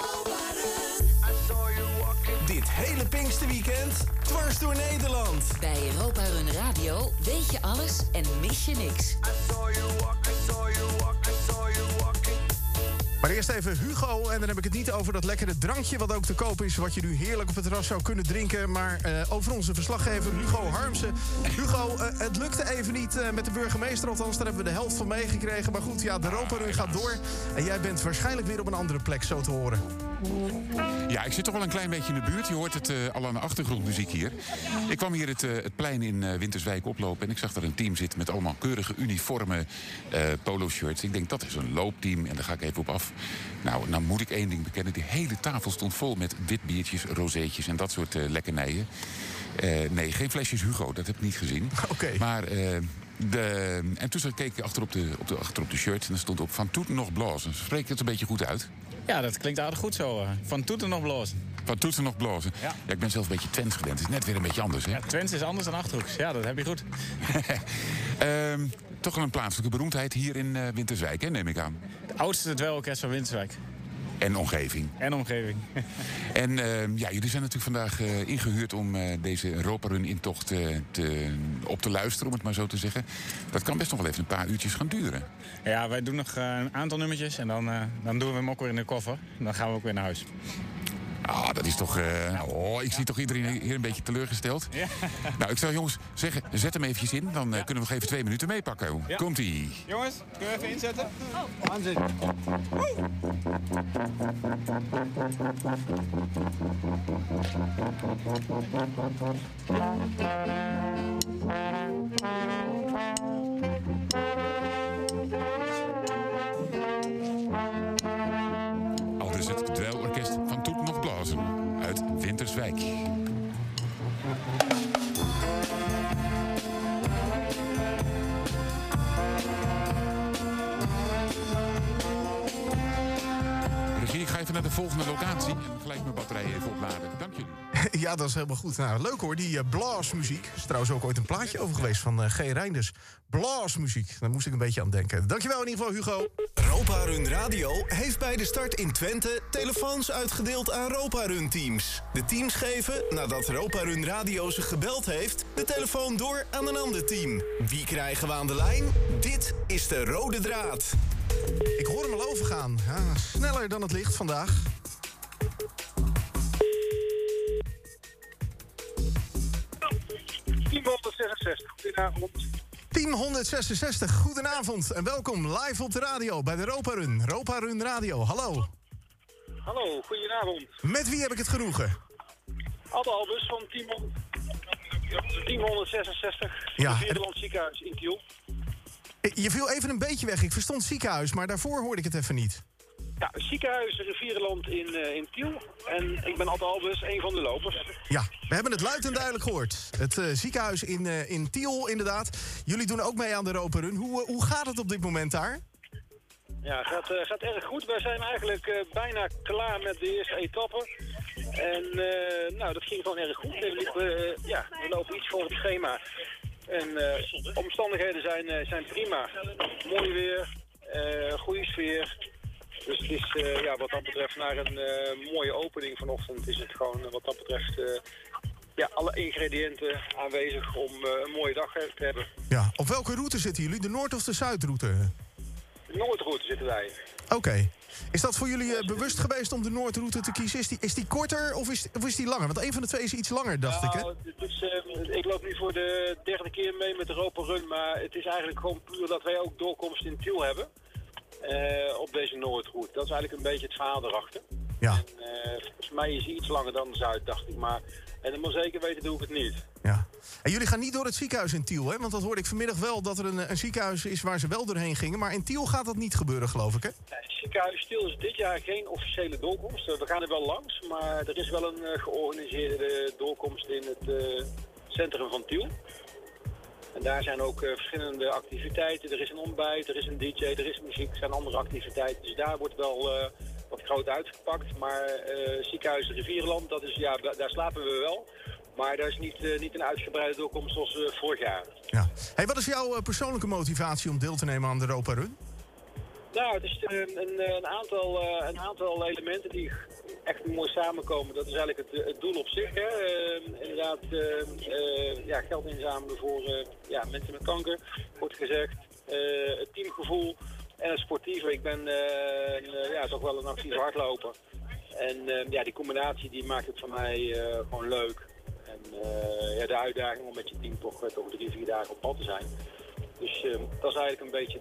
Dit hele Pinksterweekend dwars door Nederland. Bij Europa Run Radio weet je alles en mis je niks. Maar eerst even Hugo. En dan heb ik het niet over dat lekkere drankje wat ook te koop is, wat je nu heerlijk op het terras zou kunnen drinken. Maar over onze verslaggever Hugo Harmsen. Hugo, het lukte even niet met de burgemeester. Althans, daar hebben we de helft van meegekregen. Maar goed, ja, de Europa Run gaat door. En jij bent waarschijnlijk weer op een andere plek, zo te horen. Ja, ik zit toch wel een klein beetje in de buurt. Je hoort het al aan de achtergrondmuziek hier. Ik kwam hier het plein in Winterswijk oplopen en ik zag dat een team zit met allemaal keurige uniforme polo-shirts. Ik denk, dat is een loopteam en daar ga ik even op af. Nou moet ik één ding bekennen. Die hele tafel stond vol met witbiertjes, rozeetjes en dat soort lekkernijen. Nee, geen flesjes Hugo, dat heb ik niet gezien. Oké. Maar en toen keek ik achter op de shirts en er stond op Van Toeten nog blazen. Spreekt het een beetje goed uit? Ja, dat klinkt aardig goed zo. Van Toeten nog blazen. Van Toeten nog blazen? Ja. Ja, ik ben zelf een beetje Twents gewend. Het is net weer een beetje anders, hè? Ja, Twents is anders dan Achterhoeks. Ja, dat heb je goed. Toch wel een plaatselijke beroemdheid hier in Winterswijk, hè, neem ik aan. Het oudste dweilorkest van Winterswijk. En omgeving. En jullie zijn natuurlijk vandaag ingehuurd om deze Europa-run-intocht op te luisteren, om het maar zo te zeggen. Dat kan best nog wel even een paar uurtjes gaan duren. Ja, wij doen nog een aantal nummertjes en dan doen we hem ook weer in de koffer. En dan gaan we ook weer naar huis. Ah, dat is toch... ik zie toch iedereen hier een beetje teleurgesteld. Ja. Nou, ik zou jongens zeggen, zet hem eventjes in. Dan kunnen we nog even 2 minuten meepakken. Ja. Komt-ie. Jongens, kunnen we even inzetten? Aanzien. Aldus het dweilorkest van Toet nog Blazen uit Winterswijk. Regie, ik ga even naar de volgende locatie en gelijk mijn batterij even opladen. Dank jullie. Ja, dat is helemaal goed. Nou, leuk hoor, die blasmuziek. Er is trouwens ook ooit een plaatje over geweest van G. Reinders. Blasmuziek, daar moest ik een beetje aan denken. Dankjewel in ieder geval, Hugo. Europa Run Radio heeft bij de start in Twente telefoons uitgedeeld aan Europa Run teams. De teams geven, nadat Europa Run Radio ze gebeld heeft, de telefoon door aan een ander team. Wie krijgen we aan de lijn? Dit is de rode draad. Ik hoor hem al overgaan. Ja, sneller dan het licht vandaag. Team 166, goedenavond. Team 166, goedenavond en welkom live op de radio bij de Europa Run. Europa Run Radio, hallo. Hallo, goedenavond. Met wie heb ik het genoegen? Adde Albus van Team 166, Ja, het Nederland ziekenhuis in Tiel. Je viel even een beetje weg, ik verstond ziekenhuis, maar daarvoor hoorde ik het even niet. Ja, het ziekenhuis Rivierenland in Tiel. En ik ben Adde Albus, een van de lopers. Ja, we hebben het luid en duidelijk gehoord. Het ziekenhuis in Tiel, inderdaad. Jullie doen ook mee aan de Europa Run. Hoe gaat het op dit moment daar? Ja, gaat erg goed. Wij zijn eigenlijk bijna klaar met de eerste etappe. En dat ging gewoon erg goed. We lopen iets voor het schema. En de omstandigheden zijn prima. Mooi weer, goede sfeer. Dus het is wat dat betreft naar een mooie opening vanochtend is het gewoon wat dat betreft alle ingrediënten aanwezig om een mooie dag te hebben. Ja, op welke route zitten jullie? De Noord- of de Zuidroute? De Noordroute zitten wij. Oké. Is dat voor jullie bewust geweest om de Noordroute te kiezen? Is die korter of is die langer? Want een van de twee is iets langer, dacht ik, hè? Ik loop nu voor de 3e keer mee met de Europa Run, maar het is eigenlijk gewoon puur dat wij ook doorkomst in Tiel hebben. Op deze Noordroute. Dat is eigenlijk een beetje het verhaal erachter. Ja. En, volgens mij is hij iets langer dan Zuid, dacht ik. Maar helemaal zeker weten doe ik het niet. Ja. En jullie gaan niet door het ziekenhuis in Tiel, hè? Want dat hoorde ik vanmiddag wel, dat er een ziekenhuis is waar ze wel doorheen gingen. Maar in Tiel gaat dat niet gebeuren, geloof ik, hè? Het ziekenhuis Tiel is dit jaar geen officiële doorkomst. We gaan er wel langs, maar er is wel een georganiseerde doorkomst in het centrum van Tiel. En daar zijn ook verschillende activiteiten. Er is een ontbijt, er is een DJ, er is muziek, er zijn andere activiteiten. Dus daar wordt wel wat groot uitgepakt. Maar ziekenhuis Rivierenland, dat is, daar slapen we wel. Maar dat is niet een uitgebreide doorkomst zoals vorig jaar. Ja. Hey, wat is jouw persoonlijke motivatie om deel te nemen aan de Europa Run? Nou, het is een aantal elementen die echt mooi samenkomen. Dat is eigenlijk het doel op zich. Hè. Inderdaad, geld inzamelen voor mensen met kanker, wordt gezegd. Het teamgevoel en het sportieve. Ik ben toch wel een actieve hardloper. En die combinatie die maakt het voor mij gewoon leuk. En de uitdaging om met je team toch 3-4 dagen op pad te zijn. Dus dat is eigenlijk een beetje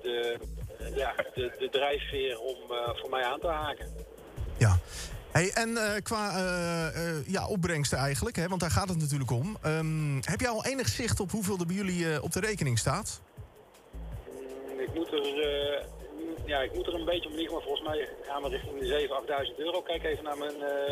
de drijfveer om voor mij aan te haken. Ja. Hey, en qua opbrengsten eigenlijk, hè, want daar gaat het natuurlijk om. Heb jij al enig zicht op hoeveel er bij jullie op de rekening staat? Ik moet er een beetje om liggen, maar volgens mij gaan we richting de 7.000, 8.000 euro. Kijk even naar mijn...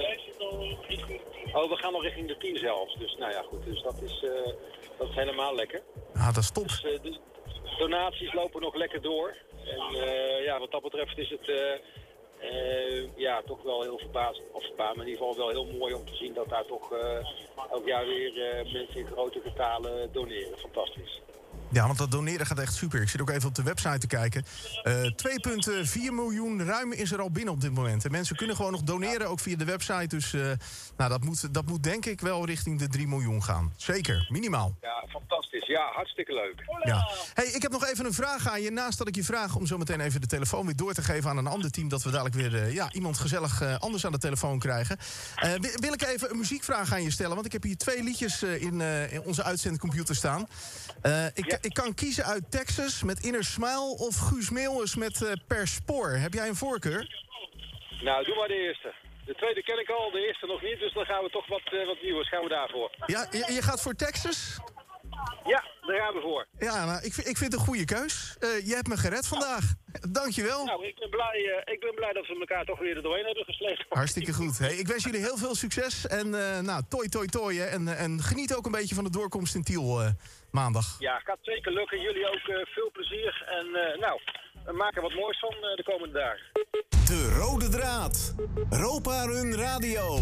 we gaan nog richting de 10 zelfs. Dus nou ja, goed. Dus dat is helemaal lekker. Ah, dat is top. Dus, de donaties lopen nog lekker door. En wat dat betreft is het toch wel heel verbaasd. Maar in ieder geval wel heel mooi om te zien dat daar toch elk jaar weer mensen in grote getalen doneren. Fantastisch. Ja, want dat doneren gaat echt super. Ik zit ook even op de website te kijken. 2,4 miljoen ruim is er al binnen op dit moment. En mensen kunnen gewoon nog doneren, ook via de website. Dus dat moet denk ik wel richting de 3 miljoen gaan. Zeker, minimaal. Ja, fantastisch. Ja, hartstikke leuk. Ja. Hey, ik heb nog even een vraag aan je. Naast dat ik je vraag om zo meteen even de telefoon weer door te geven aan een ander team, dat we dadelijk weer iemand gezellig anders aan de telefoon krijgen. Wil ik even een muziekvraag aan je stellen. Want ik heb hier 2 liedjes in onze uitzendcomputer staan. Ik kan kiezen uit Texas met Inner Smile of Guus Meeuwis met Per Spoor. Heb jij een voorkeur? Nou, doe maar de eerste. De tweede ken ik al, de eerste nog niet. Dus dan gaan we toch wat nieuws. Gaan we daarvoor. Ja, je gaat voor Texas? Ja, daar gaan we voor. Ja, nou, ik vind het een goede keus. Je hebt me gered vandaag. Dankjewel. Nou, ik ben blij dat we elkaar toch weer er doorheen hebben gesleept. Hartstikke goed. Hey, ik wens jullie heel veel succes. En toi. En geniet ook een beetje van de doorkomst in Tiel maandag. Ja, gaat zeker lukken. Jullie ook veel plezier. En we maken wat moois van de komende dagen. De rode draad. Europa Run Radio.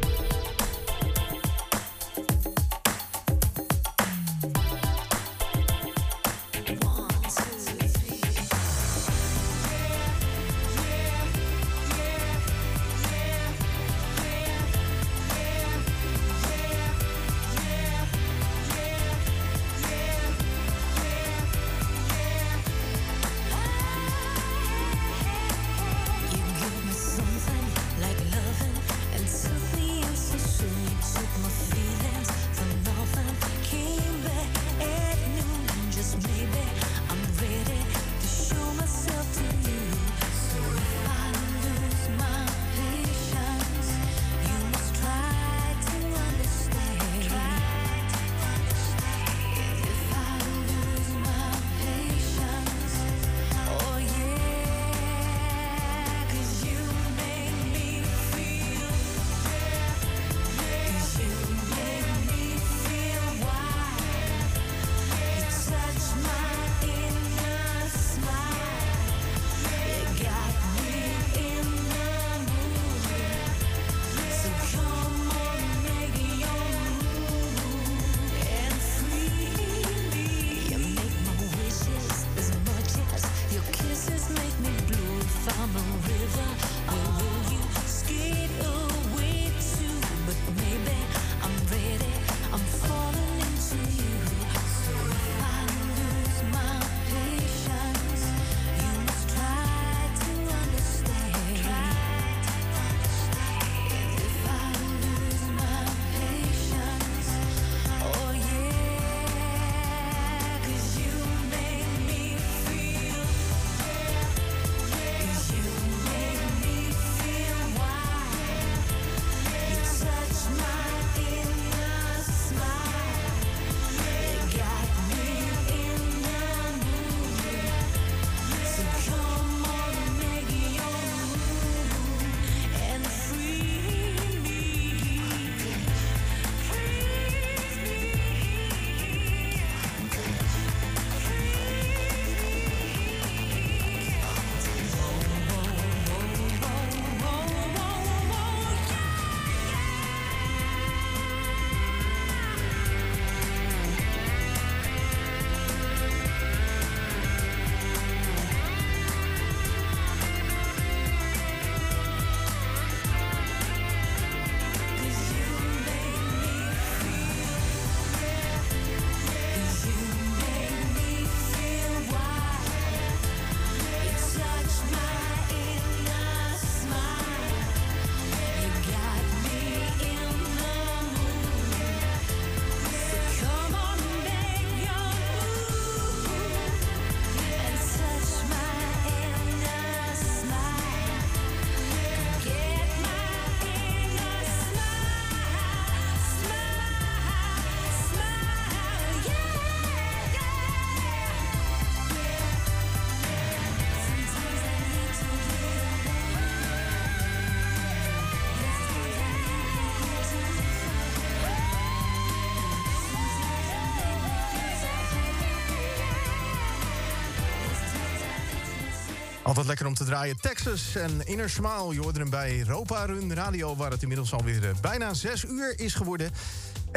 Altijd lekker om te draaien. Texas en Inner Smile. Je hoorde hem bij Europa Run Radio, waar het inmiddels alweer bijna 6 uur is geworden.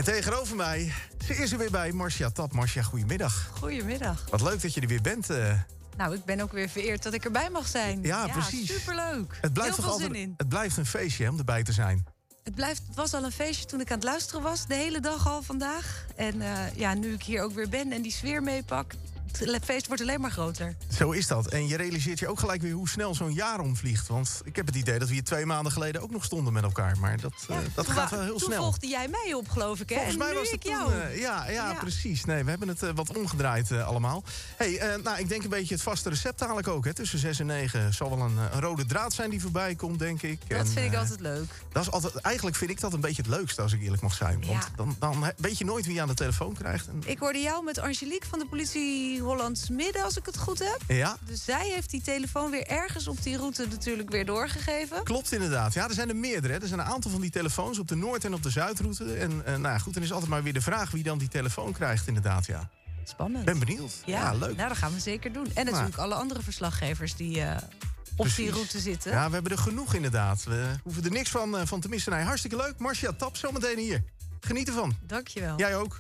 En tegenover mij, ze is er weer bij, Marcia Tap. Marcia, goedemiddag. Goedemiddag. Wat leuk dat je er weer bent. Nou, ik ben ook weer vereerd dat ik erbij mag zijn. Ja, precies. Superleuk. Het blijft Heel toch veel altijd, zin in. het blijft een feestje hè, om erbij te zijn. Het was al een feestje toen ik aan het luisteren was. De hele dag al vandaag. En nu ik hier ook weer ben en die sfeer meepak... het feest wordt alleen maar groter. Zo is dat. En je realiseert je ook gelijk weer hoe snel zo'n jaar omvliegt. Want ik heb het idee dat we hier 2 maanden geleden ook nog stonden met elkaar. Maar dat gaat wel heel snel. Toen volgde jij mij op, geloof ik, hè? Volgens mij en nu was het ik jou. Ja, precies. Nee, we hebben het wat omgedraaid allemaal. Ik denk een beetje het vaste recept dadelijk ook. Hè. Tussen 6 en 9 zal wel een rode draad zijn die voorbij komt, denk ik. Dat vind ik altijd leuk. Dat is altijd, eigenlijk vind ik dat een beetje het leukste, als ik eerlijk mag zijn. Want dan weet je nooit wie je aan de telefoon krijgt. Ik hoorde jou met Angelique van de politie Hollands Midden, als ik het goed heb. Ja. Dus zij heeft die telefoon weer ergens op die route natuurlijk weer doorgegeven. Klopt inderdaad. Ja, er zijn er meerdere. Hè. Er zijn een aantal van die telefoons op de Noord- en op de Zuidroute. En dan is altijd maar weer de vraag wie dan die telefoon krijgt inderdaad, ja. Spannend. Ben benieuwd. Ja, leuk. Nou, dat gaan we zeker doen. En natuurlijk alle andere verslaggevers die op die route zitten. Ja, we hebben er genoeg inderdaad. We hoeven er niks van te missen. Nee, hartstikke leuk. Marcia Tap, zometeen hier. Geniet ervan. Dankjewel. Jij ook.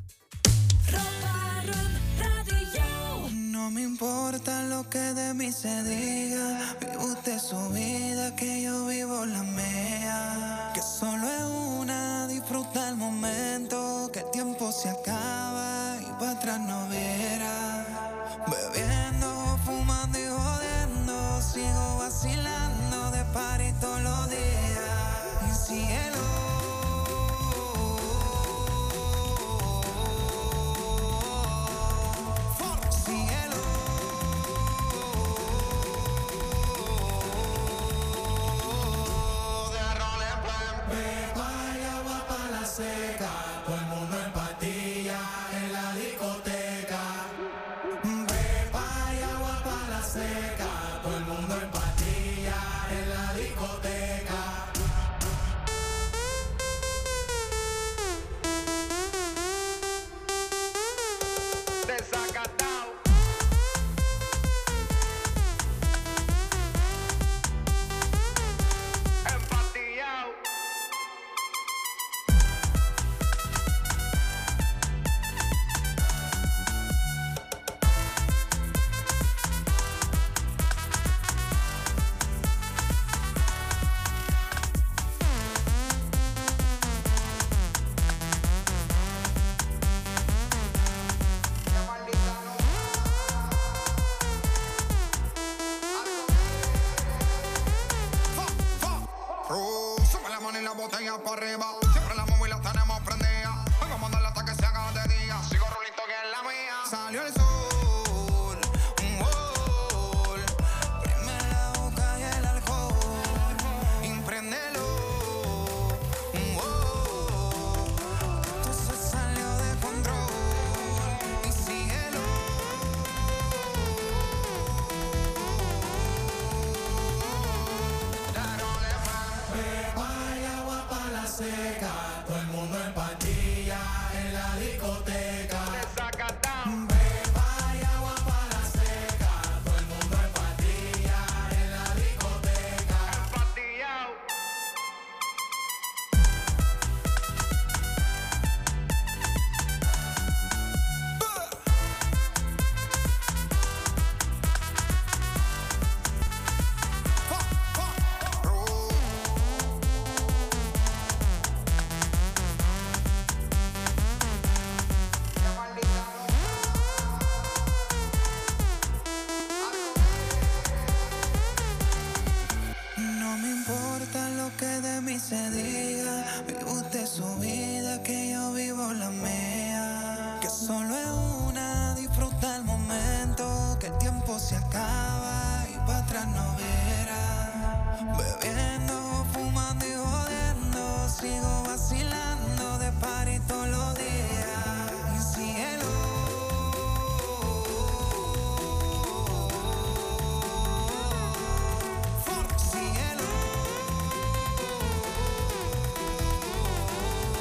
No me importa lo que de mí se diga. Vive usted su vida, que yo vivo la mía. Que solo es una, disfruta el momento. Que el tiempo se acaba y para atrás no verá. Bebiendo, fumando y jodiendo. Sigo vacilando de party todos los días. Mi cielo. Todo el mundo en patilla en la discoteca. Pepa y agua para la seca. Todo el mundo en patilla en la discoteca. Desacatado. Empatillado. Sube la mano y la botella para arriba. Siempre la móvil la tenemos prendida. Hoy vamos a darle hasta que se haga de día. Sigo rulito que es la mía. Salió el sol, un gol. Prime la boca y el alcohol. Impréndelo, un gol. Esto se salió de control. Y síguelo. Pepa y agua para la seca. Todo el mundo en patilla en la discoteca. Pepa y agua para la seca. Todo el mundo en patilla en la discoteca. Empatillado. No me importa lo que de mí se diga. Vive usted su vida, que yo vivo la mía. Que solo es una, disfruta el momento. Que el tiempo se acaba y para atrás no verá. Bebiendo, fumando y jodiendo. Sigo vacilando de party todos los días. Mi cielo.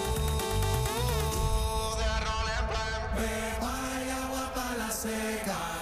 Pepa y agua para la seca.